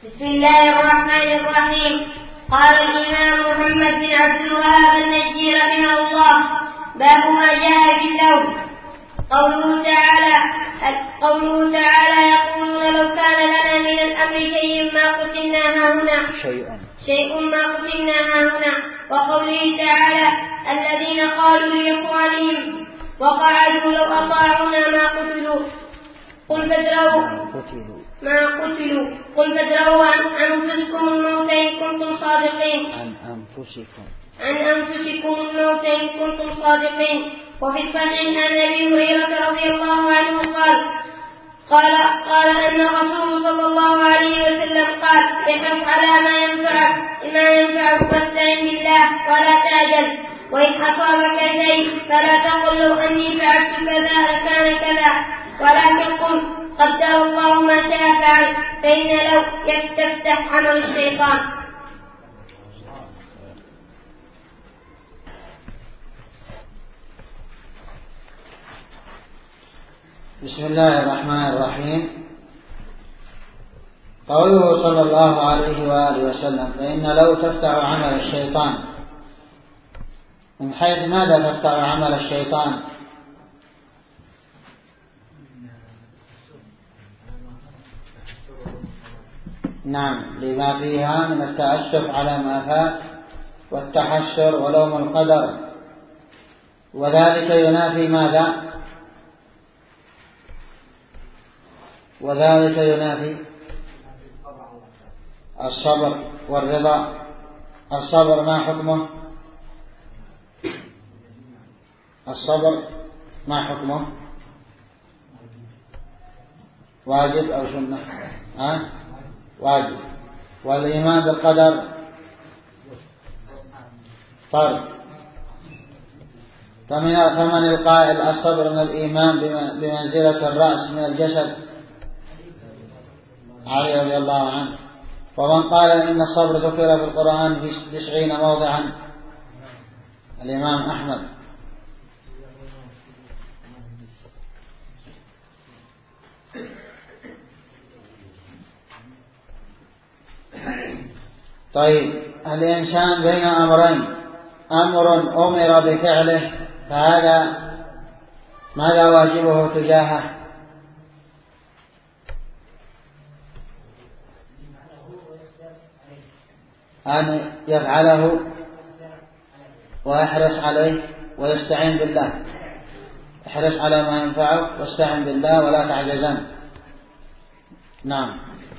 بسم الله الرحمن الرحيم. قال الإمام محمد بن عبد الوهاب النجدي رحمه الله: باب ما جاء في اللون. قوله تعالى يقولون لو كان لنا من الأمر شيء ما قتلنا هاهنا. وقوله تعالى: الذين قالوا لإخوانهم وقعدوا لو أطاعونا ما قتلوا قل فادرؤوا عن أنفسكم الموت إن كنتم صادقين. عن أنفسكم الموت إن كنتم صادقين. وفي الصحيح عن أبي هريرة رضي الله عنه قال أن الرسول صلى الله عليه وسلم قال: احرص على ما ينفعك واستعن بالله ولا تعجل، وإن أصابك شيء فلا تقل لو أني فعلت كذا لكان كذا، ولكن قل قدر الله ما شاء فعل، فإن لو تفتح عمل الشيطان. بسم الله الرحمن الرحيم. قوله صلى الله عليه وآله وسلم: فإن لو تفتح عمل الشيطان، من حيث ماذا تفتح عمل الشيطان؟ نعم، لما فيها من التأسف على ما فات والتحسر ولوم القدر، وذلك ينافي ماذا؟ وذلك ينافي الصبر والرضا. الصبر ما حكمه؟ الصبر ما حكمه؟ واجب أو سنة؟ واجب. والإيمان بالقدر فرض. فمن القائل الصبر من الإيمان بمنزلة الرأس من الجسد، علي رضي الله عنه. ومن قال إن الصبر ذكر في القرآن في 90 موضعا، الإمام أحمد. طيب، الإنسان بين أمرين: أمر أمر بفعله فهذا ماذا واجبه تجاهه؟ أن يفعله ويحرص عليه ويستعين بالله. احرص على ما ينفعك واستعين بالله ولا تعجزن. نعم.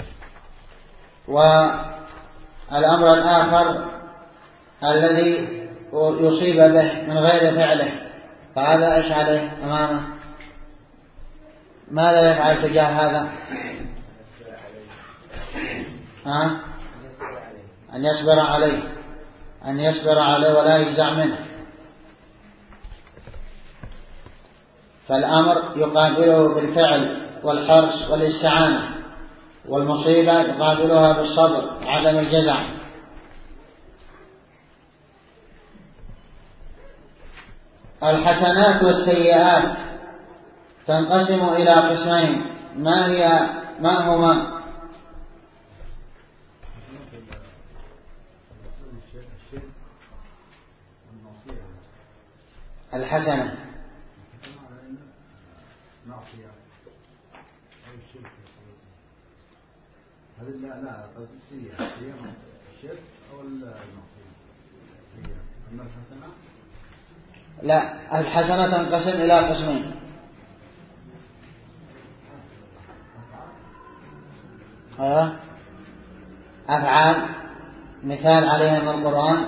والأمر الآخر الذي يصيب به من غير فعله، فهذا إيش عليه أمامه؟ ماذا يفعل تجاه هذا؟ أن يصبر عليه ولا يجزع منه. فالأمر يقابله بالفعل والحرص والاستعانة، والمصيبة يقابلها بالصبر عدم الجزع. الحسنات والسيئات تنقسم إلى قسمين، ما هما؟ الحسنة لا السيئة هي الشرك أو المعصية؟ أما الحسنة لا، الحسنة تنقسم إلى قسمين: أفعال مثال عليها من القرآن.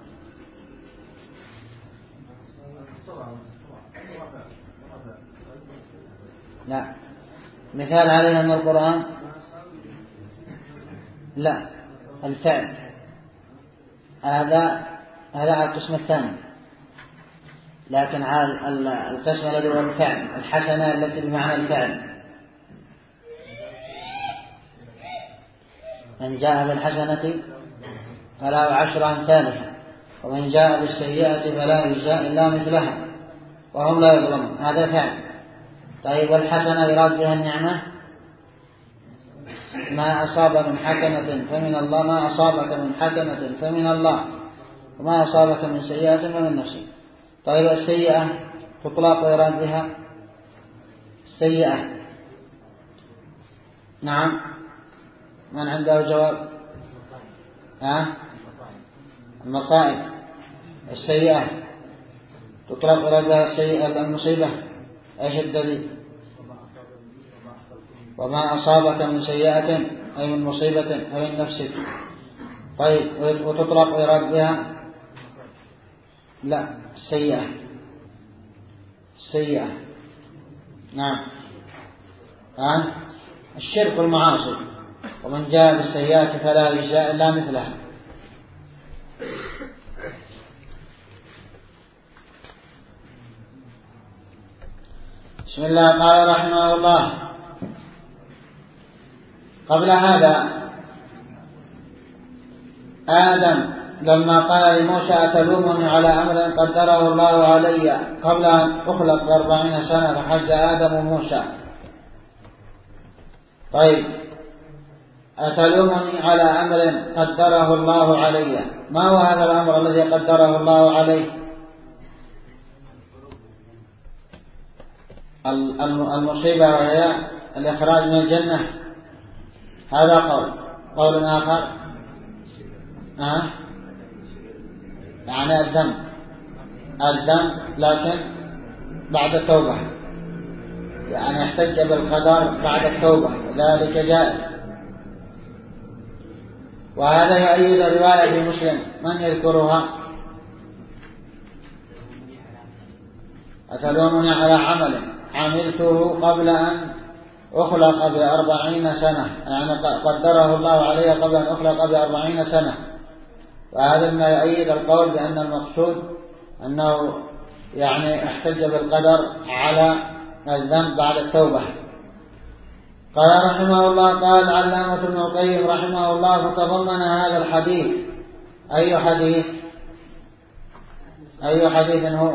لا، مثال عليها من القرآن. لا، الفعل. هذا القسم الثاني. لكن على القسم الذي هو الفعل، الحسنة التي بمعنى الفعل. من جاء بالحسنة فله 10 أمثالها، ومن جاء بالسيئة فلا يجزى إلا مثلها وهم لا يظلمون. هذا فعل. طيب، والحسنة يراد بها النعمة؟ ما أصاب من حسنة فمن الله، ما أصابك من حسنة فمن الله، وما أصابك من سيئة فمن نفسك. طيب السيئة تطلق ويراد بها السيئة. نعم، من عنده جواب؟ المصائب. السيئة تطلق ويراد بها السيئة المصيبة. ايش الدليل؟ وما أصابك من سيئة أي من مصيبة أو من نفسك. طيب وتطلق ويراد بها لا السيئة. السيئة نعم الشرك والمعاصي. ومن جاء بالسيئات فلا يجزى إلا مثلها. بسم الله. قال رحمه الله: قبل هذا آدم لما قال لموسى: أتلومني على أمر قدره الله علي قبل أن أخلق ب40 سنة، فحج آدم وموسى. طيب، أتلومني على أمر قدره الله علي، ما هو هذا الأمر الذي قدره الله عليه؟ المصيبة وهي الإخراج من الجنة. هذا قول آخر يعني الذنب لكن بعد التوبة، يعني احتج بالقدر بعد التوبة، ذلك جائز. وهذا يؤيد رواية في مسلم، من يذكرها؟ أتلومني على عمل عملته قبل أن أخلق ب40 سنة، يعني قدره الله عليه قبل أن أخلق ب40 سنة. وهذا ما يؤيد القول بأن المقصود أنه يعني احتج بالقدر على الذنب بعد التوبة. قال رحمه الله: قال علامة ابن القيم رحمه الله: فتضمن هذا الحديث. أي حديث؟ أي حديث هو؟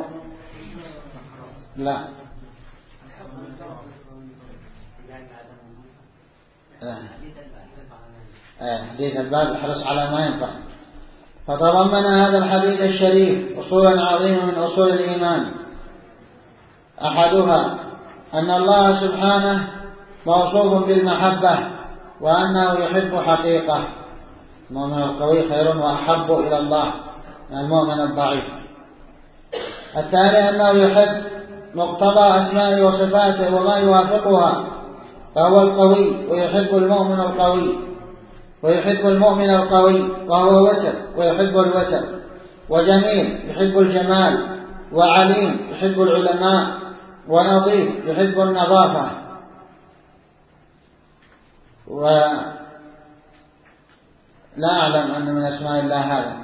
لا حديث الباب الحرص على ما ينفع. فتضمن هذا الحديث الشريف أصولا عظيمة من أصول الإيمان. أحدها أن الله سبحانه موصوف بالمحبة، وأنه يحب حقيقة. المؤمن القوي خير وأحب إلى الله من المؤمن الضعيف. الثاني أنه يحب مقتضى أسمائه وصفاته وما يوافقها، فهو القوي ويحب المؤمن القوي، ويحب المؤمن القوي وهو وتر ويحب الوتر، وجميل يحب الجمال، وعليم يحب العلماء، ونظيف يحب النظافة. ولا أعلم أن من أسماء الله هذا.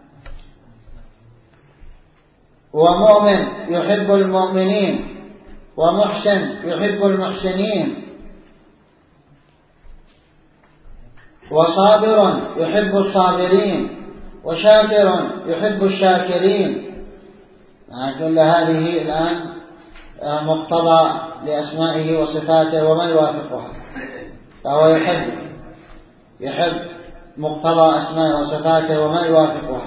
ومؤمن يحب المؤمنين، ومحسن يحب المحسنين، وصابر يحب الصابرين، وشاكر يحب الشاكرين. كل هذه الآن مقتضى لأسمائه وصفاته وما يوافقها، فهو يحب مقتضى أسمائه وصفاته وما يوافقها.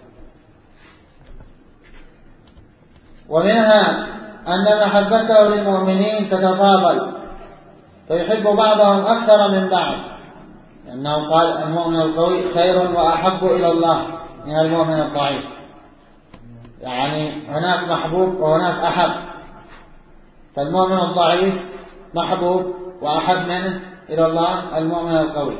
ومنها أن محبته للمؤمنين تتفاضل، فيحب بعضهم أكثر من بعض، لأنه قال: المؤمن القوي خير وأحب إلى الله من المؤمن الضعيف. يعني هناك محبوب وهناك أحب، فالمؤمن الضعيف محبوب وأحب منه إلى الله المؤمن القوي.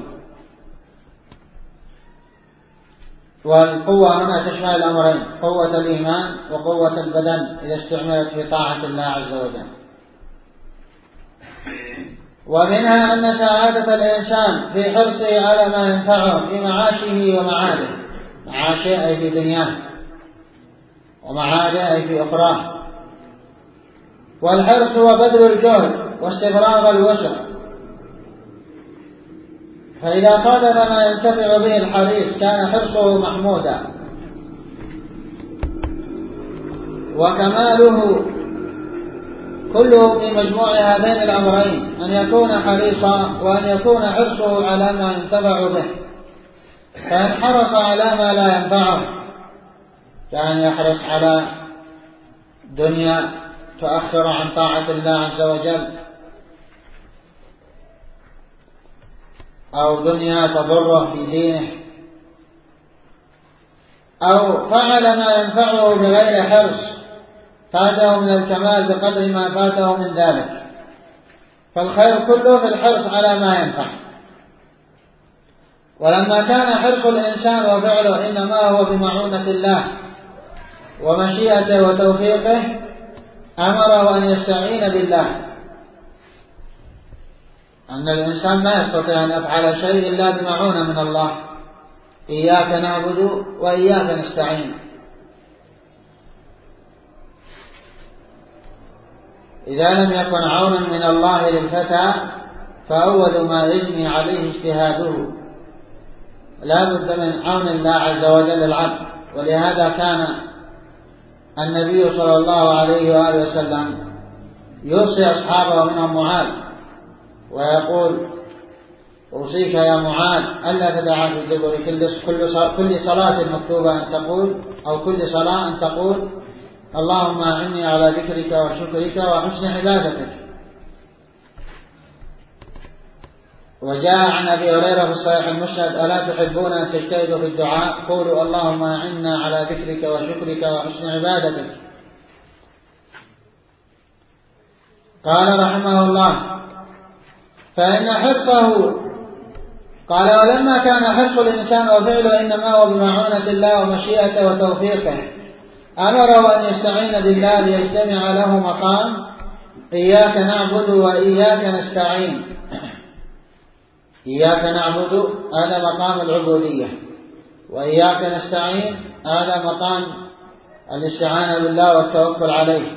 والقوة هنا تشمل الأمرين: قوة الإيمان وقوة البدن إذا استعملت في طاعة الله عز وجل. ومنها أن سعادة الإنسان في حرصه على ما ينفعه في معاشه ومعاده. معاشه أي في دنياه، ومعاده أي في أخراه. والحرص هو بذل الجهد واستفراغ الوسع، فإذا صادف ما ينتفع به الحريص كان حرصه محمودا. كله في مجموع هذين الأمرين، أن يكون حريصا وأن يكون حرصه على ما ينتفع به. فإن حرص على ما لا ينفعه، كان يحرص على دنيا تؤخر عن طاعة الله عز وجل، أو دنيا تضره في دينه، أو فعل ما ينفعه بغير حرص، فاته من الكمال بقدر ما فاته من ذلك. فالخير كله في الحرص على ما ينفع. ولما كان حرص الإنسان وفعله إنما هو بمعونة الله ومشيئته وتوفيقه، أمره أن يستعين بالله، أن الإنسان ما يستطيع أن يفعل شيء إلا بمعونة من الله. إياك نعبد وإياك نستعين. إذا لم يكن عونا من الله للفتى فأول ما يجني عليه اجتهاده. لا بد من عون الله عز وجل للعبد. ولهذا كان النبي صلى الله عليه وآله وسلم يوصي أصحابه منهم معاذ ويقول: أوصيك يا معاذ ألا تدع في الدبر كل صلاة مكتوبة أن تقول، أو كل صلاة أن تقول: اللهم أعني على ذكرك وشكرك وحسن عبادتك. وجاء عن أبي هريرة في الصحيح المسند: ألا تحبون أن تجتهدوا في الدعاء؟ قولوا اللهم أعنا على ذكرك وشكرك وحسن عبادتك. قال رحمه الله: فإن حرصه، قال: ولما كان حرص الإنسان وفعله إنما هو بمعونة الله ومشيئته وتوفيقه، أمره أن يستعين بالله ليجتمع له مقام إياك نعبد وإياك نستعين. إياك نعبد هذا مقام العبودية، وإياك نستعين هذا مقام الاستعانة بالله والتوكل عليه.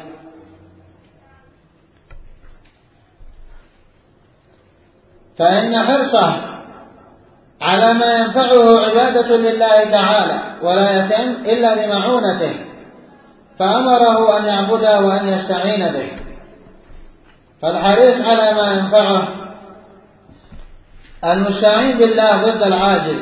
فإن حرصه على ما ينفعه عبادة لله تعالى ولا يتم إلا بمعونته، فأمره أن يعبده وأن يستعين به. فالحريص على ما ينفعه المستعين بالله ضد العاجز،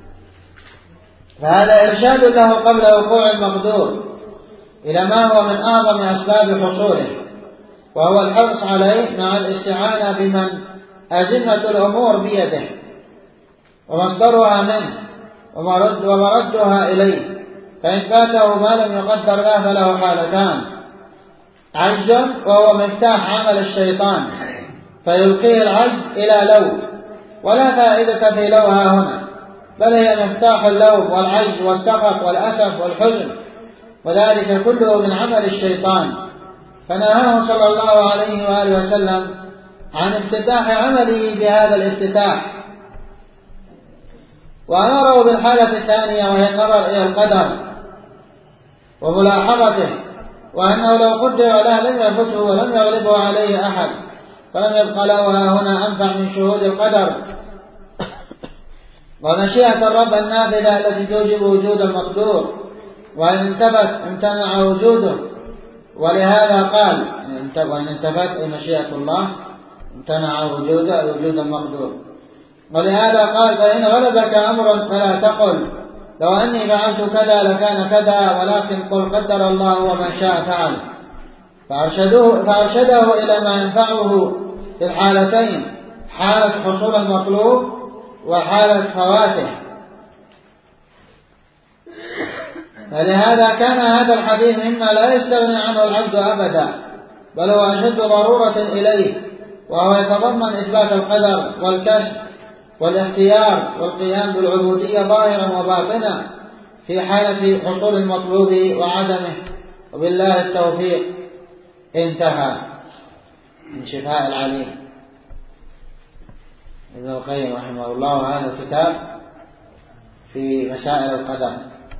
فهذا إرشاد له قبل وقوع المقدور إلى ما هو من أعظم أسباب حصوله، وهو الحرص عليه مع الاستعانة بمن أزمة الأمور بيده ومصدرها منه ومردها إليه. فإن فاته ما لم يقدر له فله حالتان: عجز وهو مفتاح عمل الشيطان فيلقيه العجز إلى لوم، ولا فائدة في لوها هنا، بل هي مفتاح اللوم والعجز والسخط والأسف والحزن، وذلك كله من عمل الشيطان. فنهاه صلى الله عليه وآله وسلم عن افتتاح عمله بهذا الافتتاح، وأمره بالحالة الثانية وهي النظر إلى القدر وملاحظته، وأنه لو قدر له لم يفته ولم يغلبه عليه أحد، فلم يبق له هنا أنفع من شهود القدر ومشيئة الرب النافذة التي توجب وجود المقدور، وإن انتفت امتنع وجوده. ولهذا قال: وإن انتفت مشيئة الله امتنع وجود المقدور. ولهذا قال: فإن غلبك أمر فلا تقل لو أني فعلت كذا لكان كذا، ولكن قل قدر الله وما شاء فعل. فأرشده إلى ما ينفعه في الحالتين: حالة حصول المطلوب وحالة فواته. فلهذا كان هذا الحديث مما لا يستغني عنه العبد أبدا، بل هو أشد ضرورة إليه، وهو يتضمن إثبات القدر والكشف والاختيار والقيام بالعبودية ظاهرا وباطنا في حالة حصول المطلوب وعدمه، وبالله التوفيق. انتهى. من شفاء العليم ابن القيم رحمه الله. وهذا الكتاب في مسائل القدر،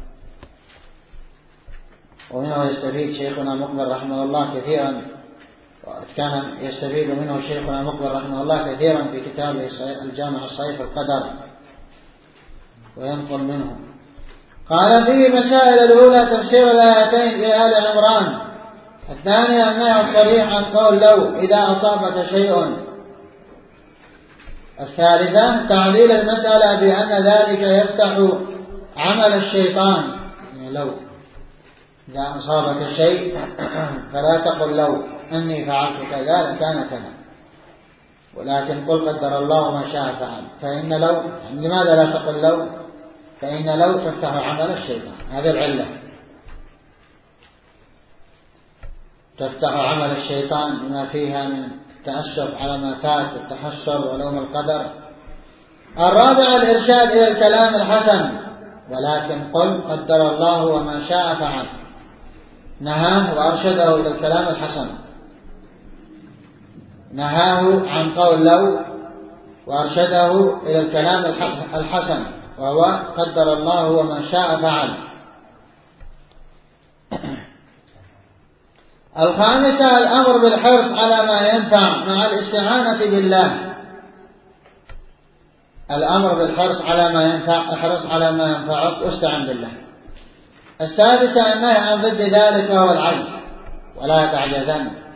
ومنه يستفيد شيخنا مقبل رحمه الله كثيرا، كان يستفيد منه شيخنا مقبل رحمه الله كثيرا في كتابه الجامع الصحيح في القدر، وينقل منه. قال: في مسائل الأولى تفسير الآيتين في آل عمران الثانية أنها الصريح عن قول لو إذا أصابك شيء. الثالثة تعليل المسألة بأن ذلك يفتح عمل الشيطان. يعني لو إذا أصابك شيء فلا تقل لو أني فعلت كذا لكان كذا، ولكن قل قدر الله ما شاء فعل. فإن لو، لماذا لا تقل لو؟ فإن لو تفتح عمل الشيطان، هذه العلة، تفتح عمل الشيطان بما فيها من التأسف على ما فات والتحسر ولوم القدر. الرابع الإرشاد إلى الكلام الحسن، ولكن قل قدر الله وما شاء فعل، نهاه وأرشده إلى الكلام الحسن، نهاه عن قول لو وأرشده إلى الكلام الحسن وهو قدر الله وما شاء فعل. الخامسة الأمر بالحرص على ما ينفع مع الاستعانة بالله. الأمر بالحرص على ما ينفع، احرص على ما ينفعك واستعن بالله. السادسة النهي عن ضد ذلك وهو العجز، ولا تعجزن